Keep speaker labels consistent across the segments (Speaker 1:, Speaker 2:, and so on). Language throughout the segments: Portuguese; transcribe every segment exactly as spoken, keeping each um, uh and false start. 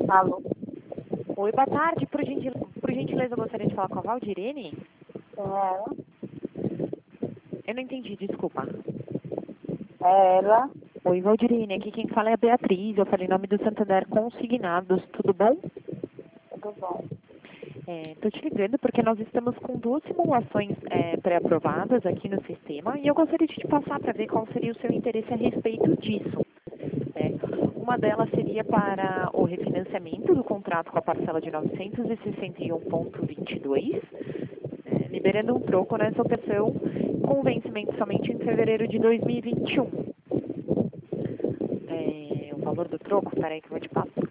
Speaker 1: Alô?
Speaker 2: Oi, boa tarde. Por, gentil... Por gentileza, eu gostaria de falar com a Valdirene.
Speaker 1: Quem é ela?
Speaker 2: Eu não entendi, desculpa.
Speaker 1: É ela?
Speaker 2: Oi, Valdirene. Aqui quem fala é a Beatriz. Eu falei em nome do Santander Consignados. Tudo bom?
Speaker 1: Tudo bom?
Speaker 2: Estou te ligando porque nós estamos com duas simulações é, pré-aprovadas aqui no sistema e eu gostaria de te passar para ver qual seria o seu interesse a respeito disso. É, uma delas seria para o refinanciamento do contrato com a parcela de novecentos e sessenta e um vírgula vinte e dois, é, liberando um troco nessa operação com vencimento somente em fevereiro de dois mil e vinte e um. É, o valor do troco, peraí que eu vou te passar.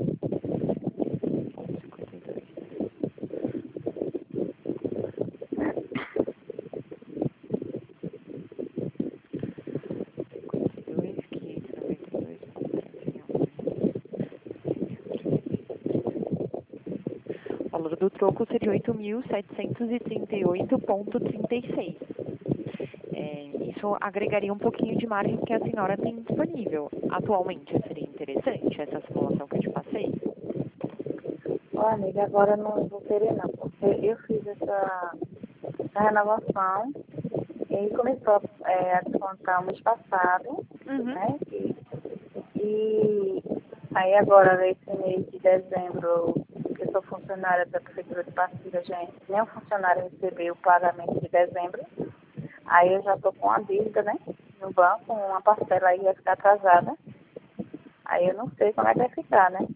Speaker 2: O valor do troco seria oito mil setecentos e trinta e oito vírgula trinta e seis. É, isso agregaria um pouquinho de margem que a senhora tem disponível. Atualmente seria interessante essa simulação que eu te passei?
Speaker 1: Ô, amiga, agora não vou querer não, porque eu fiz essa, essa renovação e aí começou é, a descontar o mês passado,
Speaker 2: Uhum.
Speaker 1: né? E, e aí agora, nesse mês de dezembro, que eu sou funcionária da Prefeitura de Pastilha, gente, nenhum funcionário recebeu o pagamento de dezembro. Aí eu já estou com uma dívida, né? No banco, uma parcela aí vai ficar atrasada. Aí eu não sei como é que vai ficar, né?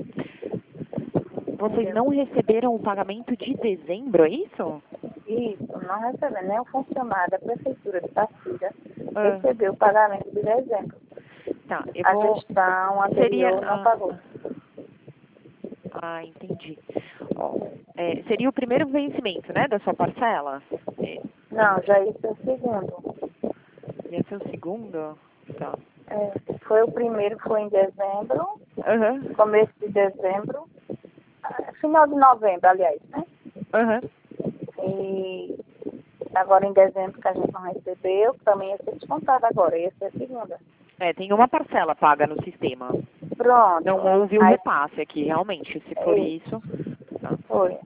Speaker 2: Vocês não receberam o pagamento de dezembro, é isso?
Speaker 1: Isso, não recebeu. Nem o funcionário da Prefeitura de Pastilha
Speaker 2: Ah,
Speaker 1: recebeu o pagamento de dezembro.
Speaker 2: tá, eu
Speaker 1: A
Speaker 2: vou...
Speaker 1: gestão
Speaker 2: Seria...
Speaker 1: anterior não
Speaker 2: Ah,
Speaker 1: pagou.
Speaker 2: ah, entendi. Ó, é, seria o primeiro vencimento, né, da sua parcela? É,
Speaker 1: Não, já isso é o segundo.
Speaker 2: ia ser o segundo? Tá.
Speaker 1: É, foi o primeiro, foi em dezembro,
Speaker 2: Aham,
Speaker 1: começo de dezembro, ah, final de novembro, aliás, né?
Speaker 2: aham.
Speaker 1: E agora em dezembro que a gente não recebeu, também ia ser descontado agora, ia ser a segunda.
Speaker 2: É, tem uma parcela paga no sistema.
Speaker 1: Pronto.
Speaker 2: Não houve o
Speaker 1: Aí
Speaker 2: repasse aqui, realmente. Se for
Speaker 1: é,
Speaker 2: isso... Tá.
Speaker 1: foi.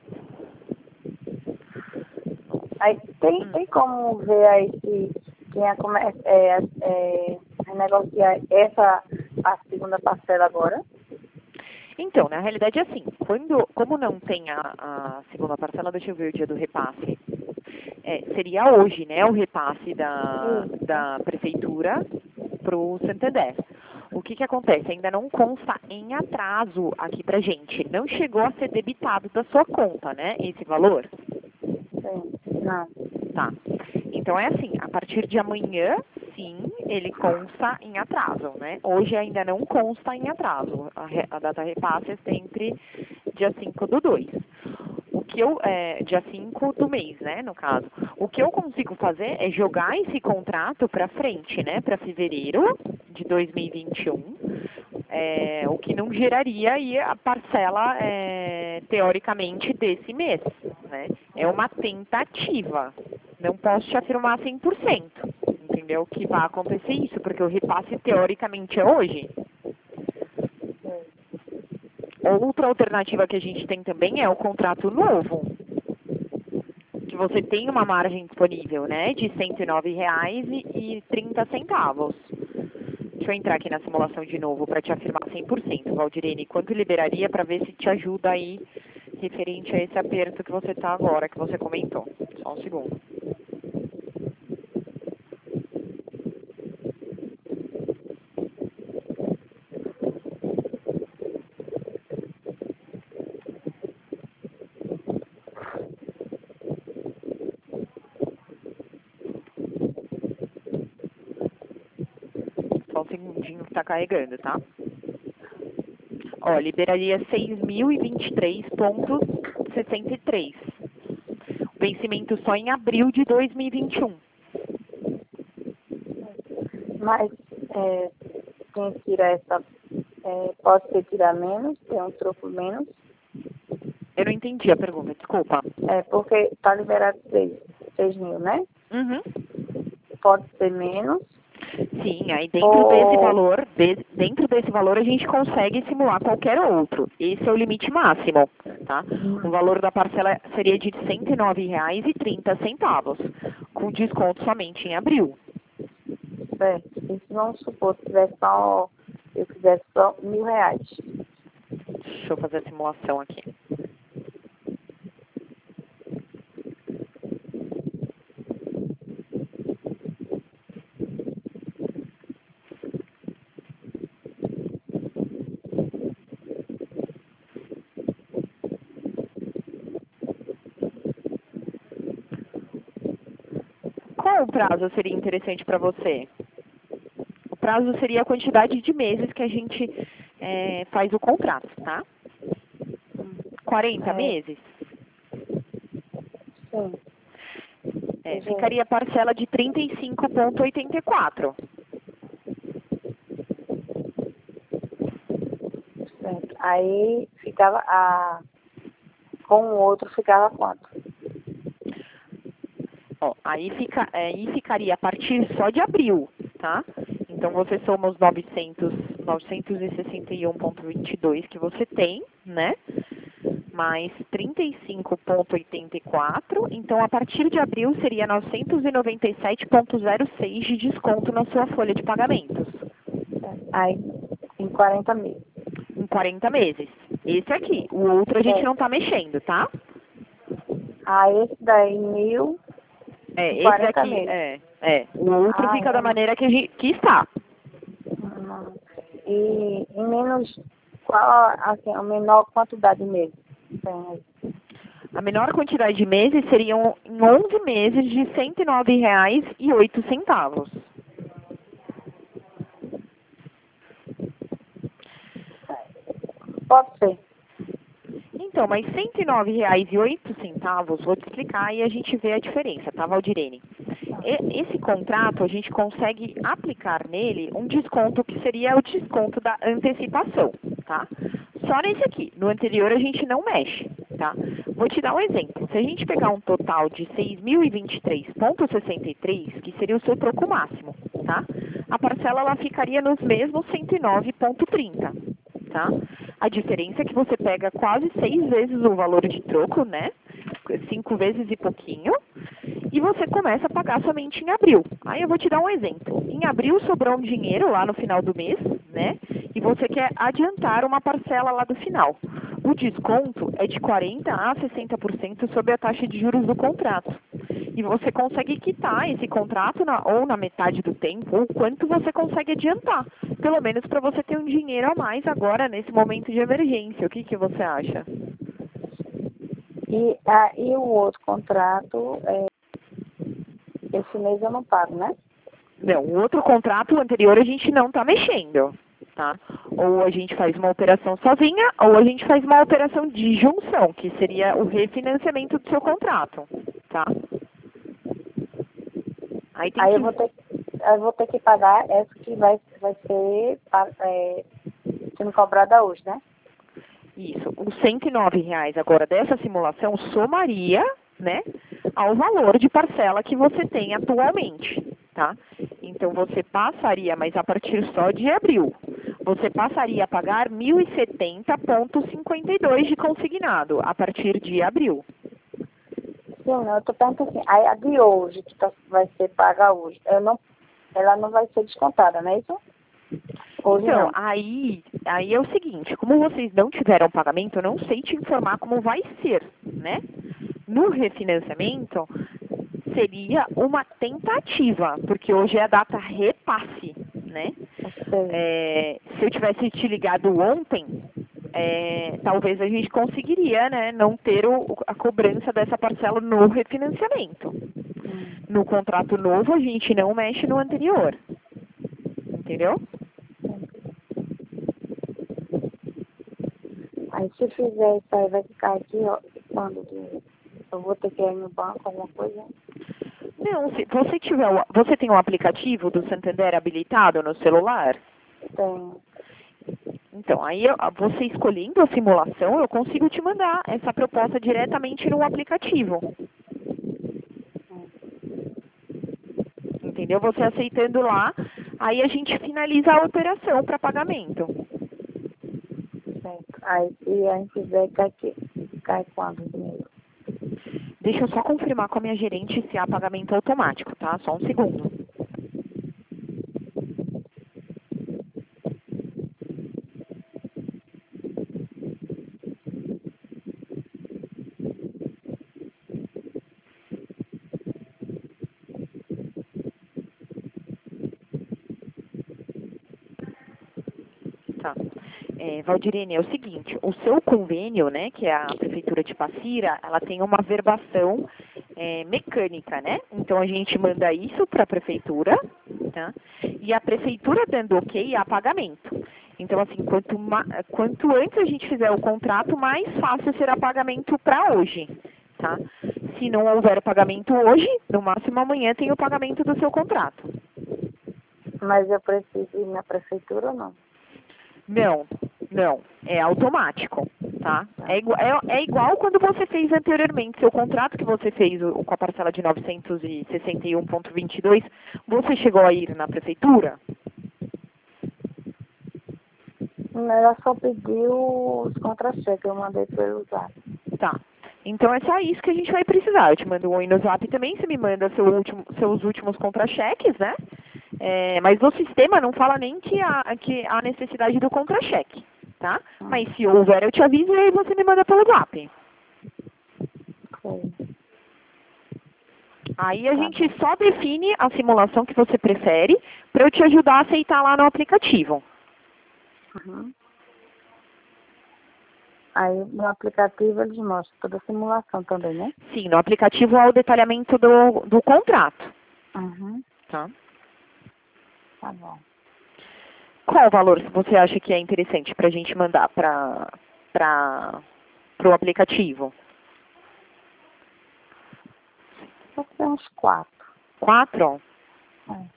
Speaker 1: Aí tem,
Speaker 2: Hum.
Speaker 1: tem como ver aí se quem é, come- é, é, renegociar essa a segunda parcela agora?
Speaker 2: Então, na realidade é assim, quando, como não tem a, a segunda parcela, deixa eu ver o dia do repasse. É, seria hoje, né, o repasse da,
Speaker 1: Isso.
Speaker 2: da prefeitura para o Santander. O que que acontece? Ainda não consta em atraso aqui pra gente. Não chegou a ser debitado da sua conta, né, esse valor?
Speaker 1: Sim. Não.
Speaker 2: Tá. Então é assim, a partir de amanhã, sim, ele consta em atraso, né? Hoje ainda não consta em atraso. A, re- a data repasse é sempre dia cinco do dois. O que eu, é, dia cinco do mês, né, no caso. O que eu consigo fazer é jogar esse contrato para frente, né, para fevereiro de dois mil e vinte e um, é, o que não geraria aí a parcela, é, teoricamente, desse mês, né? É uma tentativa. Não posso te afirmar cem por cento, entendeu? Que vai acontecer isso, porque o repasse, teoricamente, é hoje. Outra alternativa que a gente tem também é o contrato novo, que você tem uma margem disponível, né, de cento e nove reais e trinta centavos. Deixa eu entrar aqui na simulação de novo para te afirmar cem por cento, Valdirene, quanto liberaria para ver se te ajuda aí referente a esse aperto que você está agora, que você comentou. Só um segundo. Só um segundinho que está carregando, tá? Ó, liberaria seis mil e vinte e três vírgula sessenta e três. Vencimento só em abril de dois mil e vinte e um.
Speaker 1: Mas é, quem tira essa, é, pode ser tirar menos, tem um troco menos.
Speaker 2: Eu não entendi a pergunta, desculpa.
Speaker 1: É, porque está liberado seis, seis mil, né?
Speaker 2: Uhum.
Speaker 1: Pode ser menos.
Speaker 2: Sim, aí dentro
Speaker 1: Ou...
Speaker 2: desse valor, de- dentro desse valor a gente consegue simular qualquer outro. Esse é o limite máximo, tá? O valor da parcela seria de cento e nove reais e trinta centavos, com desconto somente em abril.
Speaker 1: Certo. E se vamos supor que tivesse só, eu quisesse só mil reais.
Speaker 2: Deixa eu fazer a simulação aqui. Qual o prazo seria interessante para você? O prazo seria a quantidade de meses que a gente é, faz o contrato, tá? quarenta
Speaker 1: É,
Speaker 2: meses?
Speaker 1: sim.
Speaker 2: É,
Speaker 1: Gente,
Speaker 2: ficaria a parcela de trinta e cinco vírgula oitenta e quatro.
Speaker 1: certo. Aí ficava a... Com o outro ficava quanto?
Speaker 2: Ó, aí, fica, aí ficaria a partir só de abril, tá? Então você soma os novecentos, novecentos e sessenta e um vírgula vinte e dois que você tem, né? Mais trinta e cinco vírgula oitenta e quatro. Então a partir de abril seria novecentos e noventa e sete vírgula zero seis de desconto na sua folha de pagamentos.
Speaker 1: Certo. Aí em quarenta meses.
Speaker 2: Em quarenta meses. Esse aqui. O outro a gente
Speaker 1: Certo.
Speaker 2: não tá mexendo, tá?
Speaker 1: Aí esse daí mil
Speaker 2: É,
Speaker 1: em
Speaker 2: esse
Speaker 1: quarenta
Speaker 2: aqui,
Speaker 1: meses.
Speaker 2: é, é. O outro
Speaker 1: Ah,
Speaker 2: fica da
Speaker 1: é.
Speaker 2: maneira que, a gente, que está.
Speaker 1: Hum. E em menos, qual, assim, a menor quantidade de meses tem aí?
Speaker 2: A menor quantidade de meses seriam em onze meses de cento e nove reais e oito centavos.
Speaker 1: Pode ser.
Speaker 2: Então, mas cento e nove reais e oito centavos, vou te explicar e a gente vê a diferença, tá, Valdirene? E- Esse contrato, a gente consegue aplicar nele um desconto que seria o desconto da antecipação, tá? Só nesse aqui. No anterior a gente não mexe, tá? Vou te dar um exemplo. Se a gente pegar um total de seis mil e vinte e três vírgula sessenta e três, que seria o seu troco máximo, tá? A parcela ela ficaria nos mesmos cento e nove vírgula trinta, tá? A diferença é que você pega quase seis vezes o valor de troco, né? Cinco vezes e pouquinho. E você começa a pagar somente em abril. Aí eu vou te dar um exemplo. Em abril sobrou um dinheiro lá no final do mês, né? E você quer adiantar uma parcela lá do final. O desconto é de quarenta a sessenta por cento sobre a taxa de juros do contrato. E você consegue quitar esse contrato na, ou na metade do tempo, ou quanto você consegue adiantar. Pelo menos para você ter um dinheiro a mais agora, nesse momento de emergência. O que, que você acha?
Speaker 1: E, ah, e o outro contrato, é, esse mês eu não pago, né?
Speaker 2: Não, o outro contrato anterior a gente não está mexendo, tá? Ou a gente faz uma operação sozinha, ou a gente faz uma operação de junção, que seria o refinanciamento do seu contrato, tá? Aí tem
Speaker 1: Aí
Speaker 2: que...
Speaker 1: eu vou ter, eu vou ter que pagar essa que vai, vai ser pa- é, sendo cobrada hoje, né?
Speaker 2: Isso, os cento e nove reais agora dessa simulação somaria, né, ao valor de parcela que você tem atualmente, tá? Então você passaria, mas a partir só de abril, você passaria a pagar mil e setenta vírgula cinquenta e dois de consignado a partir de abril.
Speaker 1: Sim, não, eu tô perguntando assim, aí a de hoje, que tá, vai ser paga hoje, eu não, ela não vai ser descontada, não é isso? Hoje
Speaker 2: Então,
Speaker 1: não.
Speaker 2: aí, aí é o seguinte, como vocês não tiveram pagamento, eu não sei te informar como vai ser, né? No refinanciamento, seria uma tentativa, porque hoje é a data repasse, né?
Speaker 1: Sei.
Speaker 2: É, se eu tivesse te ligado ontem, é, talvez a gente conseguiria, né, não ter o, a cobrança dessa parcela no refinanciamento.
Speaker 1: Hum.
Speaker 2: No contrato novo, a gente não mexe no anterior. Entendeu?
Speaker 1: Aí se fizer isso aí, vai ficar aqui, ó, quando de- eu vou ter que ir no banco, alguma coisa.
Speaker 2: Não, se você tiver, o- você tem o aplicativo do Santander habilitado no celular?
Speaker 1: Tem.
Speaker 2: Então, aí eu- você escolhendo a simulação, eu consigo te mandar essa proposta diretamente no aplicativo. Entendeu? Você aceitando lá, Aí a gente finaliza a operação para pagamento.
Speaker 1: Certo. Aí se a gente fizer, cai, que, cai quando o dinheiro?
Speaker 2: Deixa eu só confirmar com a minha gerente se há pagamento automático, tá? Só um segundo. Tá. É, Valdirene, é o seguinte, o seu convênio, né, que é a Prefeitura de Passira, ela tem uma verbação é, mecânica, né? Então a gente manda isso para a Prefeitura, tá? E a Prefeitura dando ok, há pagamento. Então, assim, quanto, ma quanto antes a gente fizer o contrato, mais fácil será pagamento para hoje, tá? Se não houver pagamento hoje, no máximo amanhã tem o pagamento do seu contrato.
Speaker 1: Mas eu preciso ir na prefeitura ou não?
Speaker 2: Não, não, é automático, tá? É igual, é, é igual quando você fez anteriormente, seu contrato que você fez o, com a parcela de novecentos e sessenta e um vírgula vinte e dois, você chegou a ir na prefeitura?
Speaker 1: Ela só pediu os contra-cheques, eu mandei pelo zap.
Speaker 2: Tá. Então é só isso que a gente vai precisar. Eu te mando um oi no zap também, você me manda seu último, seus últimos contra-cheques, né? É, mas o sistema não fala nem que há, que há necessidade do contra-cheque, tá?
Speaker 1: Hum.
Speaker 2: Mas se houver, eu te aviso e aí você me manda pelo zap.
Speaker 1: Sim.
Speaker 2: Aí a
Speaker 1: Tá
Speaker 2: gente
Speaker 1: bom.
Speaker 2: só define a simulação que você prefere para eu te ajudar a aceitar lá no aplicativo.
Speaker 1: Uhum. Aí no aplicativo eles mostram toda a simulação também, né?
Speaker 2: Sim, no aplicativo há o detalhamento do, do contrato,
Speaker 1: Uhum.
Speaker 2: tá?
Speaker 1: Tá bom.
Speaker 2: Qual o valor que você acha que é interessante para a gente mandar para para o aplicativo?
Speaker 1: Pode ser uns quatro.
Speaker 2: Quatro?
Speaker 1: É.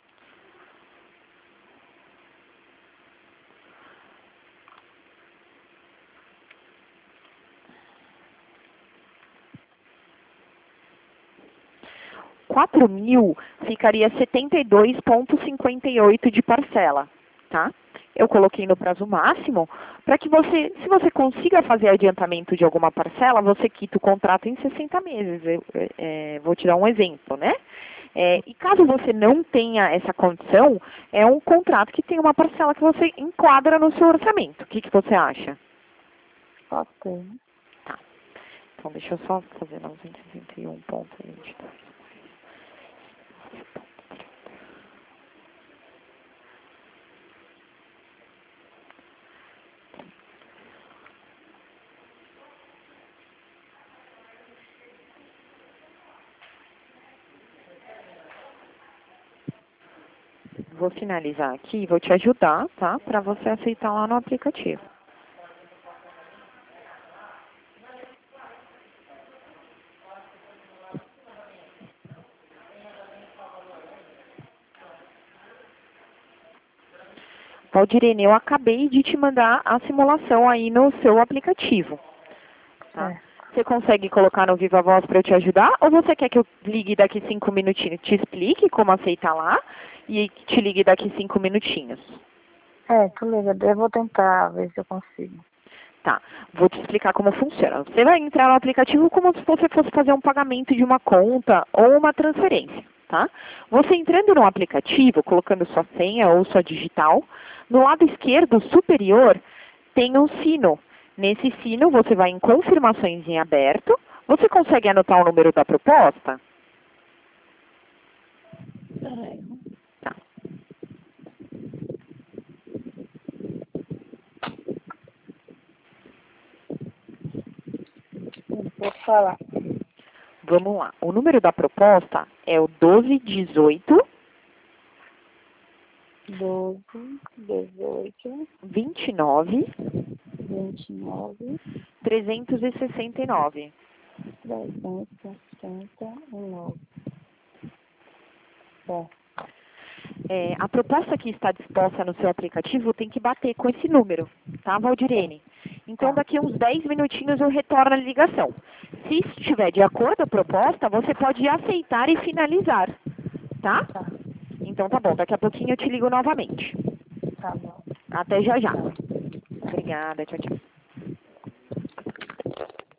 Speaker 2: Quatro mil ficaria setenta e dois vírgula cinquenta e oito de parcela, tá? Eu coloquei no prazo máximo para que você, se você consiga fazer adiantamento de alguma parcela, você quita o contrato em sessenta meses. Eu, é, vou te dar um exemplo, né? É, e caso você não tenha essa condição, é um contrato que tem uma parcela que você enquadra no seu orçamento. O que, que você acha?
Speaker 1: Pode ter.
Speaker 2: Tá. Então, deixa eu só fazer novecentos e sessenta e um vírgula vinte e dois. Vou finalizar aqui e vou te ajudar, tá? Para você aceitar lá no aplicativo. Valdirene, eu acabei de te mandar a simulação aí no seu aplicativo. Tá?
Speaker 1: É.
Speaker 2: Você consegue colocar no Viva Voz para eu te ajudar? Ou você quer que eu ligue daqui cinco minutinhos, te explique como aceitar lá e te ligue daqui cinco minutinhos?
Speaker 1: É, tu liga, eu vou tentar ver se eu consigo.
Speaker 2: Tá, vou te explicar como funciona. Você vai entrar no aplicativo como se você fosse fazer um pagamento de uma conta ou uma transferência, tá? Você entrando no aplicativo, colocando sua senha ou sua digital, no lado esquerdo superior tem um sino. Nesse sino você vai em confirmações em aberto. Você consegue anotar o número da proposta?
Speaker 1: Peraí.
Speaker 2: Tá.
Speaker 1: Vou falar.
Speaker 2: Vamos lá. O número da proposta é o doze dezoito,
Speaker 1: doze, dezoito,
Speaker 2: vinte e nove,
Speaker 1: vinte e nove,
Speaker 2: trezentos e sessenta e nove.
Speaker 1: trezentos e sessenta e nove. Bom,
Speaker 2: É, a proposta que está disposta no seu aplicativo tem que bater com esse número, tá, Valdirene? Então,
Speaker 1: tá.
Speaker 2: daqui a uns dez minutinhos eu retorno a ligação. Se estiver de acordo a proposta, você pode aceitar e finalizar, tá?
Speaker 1: Tá.
Speaker 2: Então, Então tá bom, daqui a pouquinho eu te ligo novamente.
Speaker 1: Tá bom.
Speaker 2: Até já já.
Speaker 1: Tchau.
Speaker 2: Obrigada, tchau, tchau.